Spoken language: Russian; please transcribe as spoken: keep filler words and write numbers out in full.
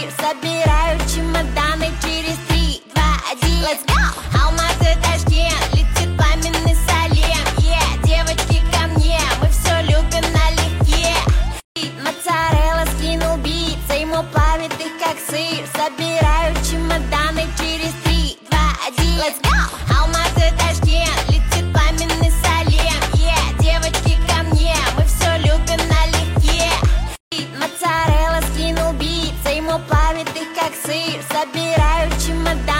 Собираю чемоданы через три, два, один. Let's go! Алматы, Ташкент, летит пламенный Салем. Yeah, девочки ко мне, мы все любим налегке. Моцарелла скинул бит, ему плавит их как сыр. Собираю чемоданы через три, два, один. Let's go! Алматы, Ташкент, летит пламенный Салем. Yeah, девочки ко мне, мы все любим налегке. Моцарелла скинул бит, ему плавит их как сыр. Собираю чемоданы